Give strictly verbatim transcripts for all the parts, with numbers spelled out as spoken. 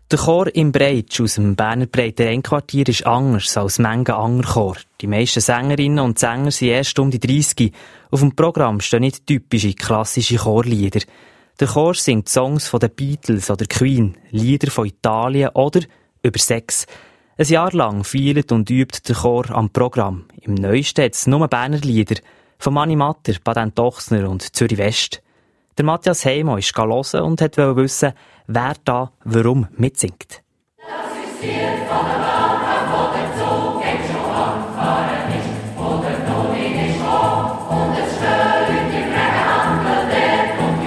Der Chor im Breitsch aus dem Berner Breitenrheinquartier ist anders als manche andere Chor. Die meisten Sängerinnen und Sänger sind erst um die dreissig. Auf dem Programm stehen nicht typische klassische Chorlieder. Der Chor singt Songs von den Beatles oder Queen, Lieder von Italien oder über Sex. Ein Jahr lang feiert und übt der Chor am Programm. Im Neuesten hat es nur Berner Lieder. Von Mani Matter, Baden-Ochsner und Zürich West. Der Matthias Heimo ist hören und wollte wissen, wer da warum mitsingt. Das ist Lied von der Welt, wo der Zug jetzt schon angefahren ist, wo der Toni ist hoch und es stehen Leute im Regenhandel, der kommt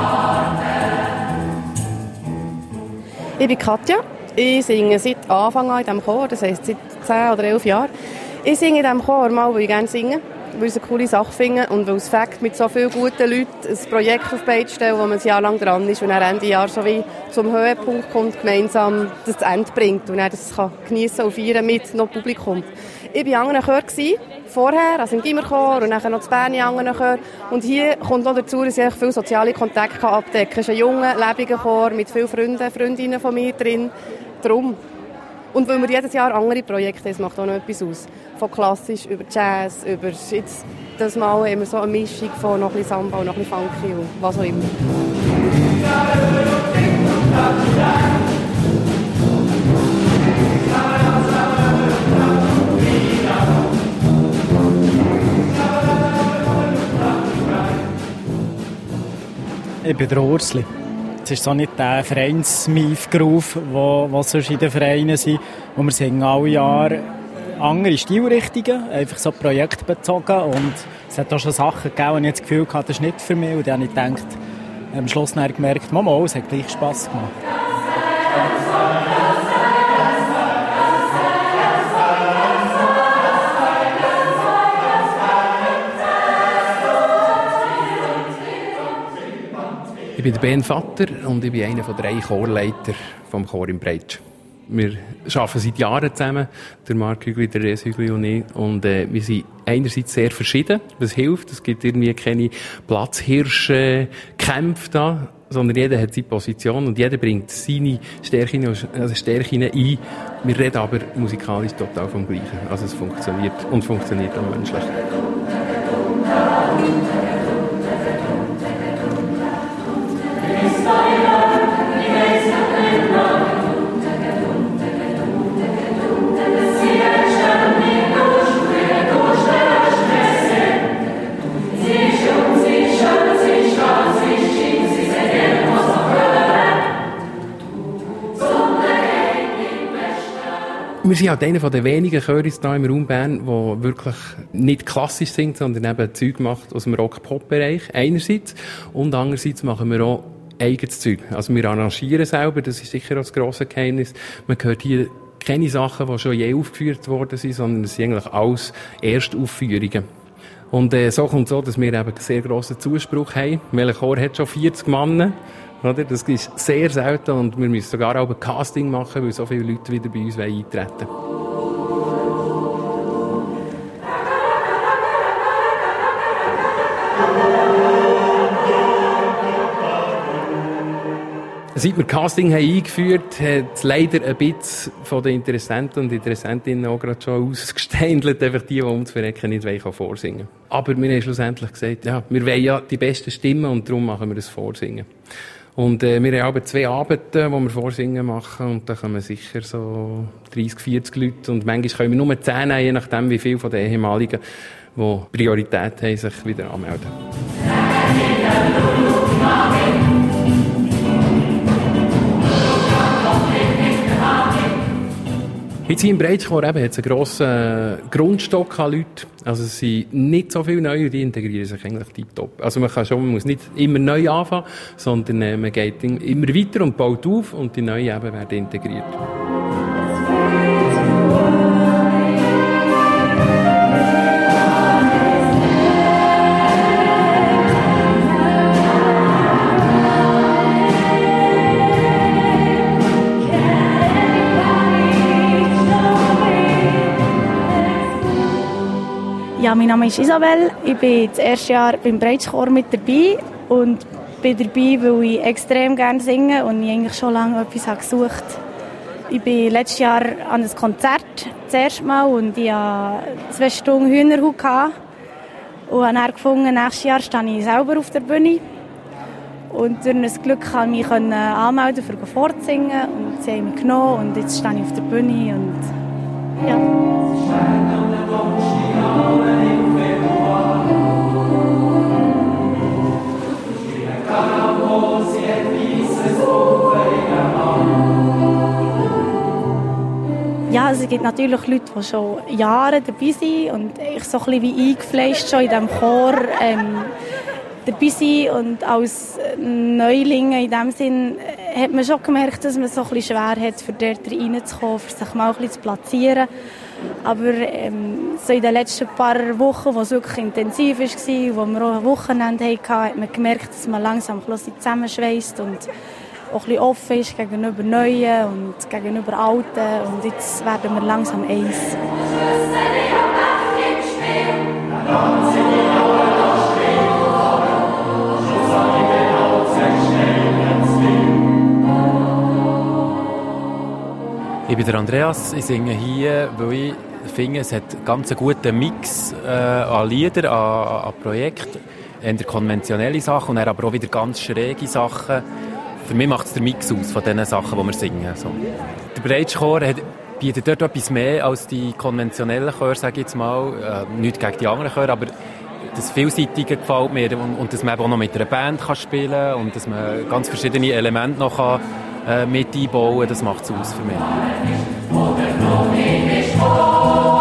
wir warten. Ich bin Katja. Ich singe seit Anfang an in diesem Chor, das heisst seit zehn oder elf Jahren. Ich singe in diesem Chor mal, weil ich gerne singe, weil ich es eine coole Sache finde und weil es Fakt mit so vielen guten Leuten ein Projekt auf die Beine stellen, wo man ein Jahr lang dran ist und dann Ende Jahr so wie zum Höhepunkt kommt, gemeinsam das zu Ende bringt und dann das kann geniessen und feiern mit noch Publikum. Ich war in anderen Chören vorher, also im Gimmerchor und dann noch zu Bern in anderen Chören. Und hier kommt noch dazu, dass ich viele soziale Kontakte abdecken kann. Es ist ein junger, lebendiger Chor mit vielen Freunden, Freundinnen von mir drin. Darum. Und weil wir jedes Jahr andere Projekte haben, das macht auch noch etwas aus. Von klassisch über Jazz, über jetzt das Mal immer so eine Mischung von noch ein bisschen Samba und noch ein bisschen Funky und was auch immer. Ich bin der Ursli. Es ist so nicht der Vereins-Mief-Groove, der sonst in den Vereinen sind, wo wir singen alle Jahre andere Stilrichtungen, einfach so projektbezogen. Und es hat auch schon Sachen gegeben, wo ich das Gefühl hatte, das ist nicht für mich. Und dann habe ich gedacht, am Schluss dann gemerkt, Mama, es hat gleich Spass gemacht. Ich bin der Ben Vatter und ich bin einer der drei Chorleiter vom Chor im Breitsch. Wir arbeiten seit Jahren zusammen, der Marc Hügli, der Res Hügli und ich. Und äh, wir sind einerseits sehr verschieden, was hilft. Es gibt irgendwie keine Platzhirsch-Kämpfe da, sondern jeder hat seine Position und jeder bringt seine Stärken, also Stärken ein. Wir reden aber musikalisch total vom Gleichen. Also es funktioniert und funktioniert auch menschlich. Wir sind halt einer der wenigen Chöre hier im Raum Bern, der wirklich nicht klassisch singt, sondern eben Zeug macht aus dem Rock-Pop-Bereich, einerseits. Und andererseits machen wir auch eigenes Zeug. Also wir arrangieren selber, das ist sicher auch das grosse Geheimnis. Man hört hier keine Sachen, die schon je aufgeführt worden sind, sondern es sind eigentlich alles Erstaufführungen. Und äh, so kommt es so, dass wir eben einen sehr grossen Zuspruch haben. Welcher Chor hat schon vierzig Mann? Oder? Das ist sehr selten und wir müssen sogar auch ein Casting machen, weil so viele Leute wieder bei uns eintreten wollen. Seit wir Casting haben eingeführt haben, hat es leider ein bisschen von den Interessenten und Interessentinnen auch gerade schon ausgeständelt, einfach die, die uns verrecken nicht wollen, vorsingen. Aber wir haben schlussendlich gesagt, ja, wir wollen ja die besten Stimmen und darum machen wir das Vorsingen. Und äh, wir haben aber zwei Abende, wo wir Vorsingen machen und da kommen sicher so dreissig, vierzig Leute und manchmal können wir nur zehn nehmen, je nachdem wie viele von den ehemaligen, die Priorität haben, sich wieder anmelden. Jetzt hier im Breitschchor hat es einen grossen Grundstock an Leuten. Also es sind nicht so viele Neue, die integrieren sich eigentlich tiptop. Also man kann schon, man muss nicht immer neu anfangen, sondern äh, man geht immer weiter und baut auf und die Neuen eben werden integriert. Ja, mein Name ist Isabel. Ich bin das erste Jahr beim Breitschchor mit dabei und bin dabei, weil ich extrem gerne singe und ich eigentlich schon lange etwas habe gesucht Ich bin letztes Jahr an ein Konzert, das erste Mal, und ich hatte zwei Stunden Hühnerhaut. Und habe dann gefunden, nächstes Jahr stehe ich selber auf der Bühne. Und durch ein Glück konnte ich mich anmelden, um vorzusingen. Und sie haben mich genommen und jetzt stehe ich auf der Bühne. Und, ja. Ja, also es gibt natürlich Leute, die schon Jahre dabei sind und ich so ein bisschen wie eingefleischt schon in diesem Chor ähm, dabei sind. Und als Neulinge in dem Sinn hat man schon gemerkt, dass man es so ein bisschen schwer hat, für dort reinzukommen, für sich mal ein bisschen zu platzieren. Aber ähm, so in den letzten paar Wochen, wo es wirklich intensiv war, wo wir auch ein Wochenende hatten, hat man gemerkt, dass man langsam ein bisschen zusammenschweisst und auch ein bisschen offen ist gegenüber Neuen und gegenüber Alten. Und jetzt werden wir langsam eins. Ich bin der Andreas, ich singe hier, weil ich finde, es hat einen ganz guten Mix äh, an Liedern, an, an Projekten, eher konventionelle Sachen und dann aber auch wieder ganz schräge Sachen. Für mich macht es den Mix aus von den Sachen, die wir singen. So. Der Breitschchor bietet dort etwas mehr als die konventionellen Chöre, sage ich jetzt mal. Äh, nicht gegen die anderen Chöre, aber das Vielseitige gefällt mir und, und dass man eben auch noch mit einer Band kann spielen kann und dass man ganz verschiedene Elemente noch kann, äh, mit einbauen kann, das macht es aus für mich.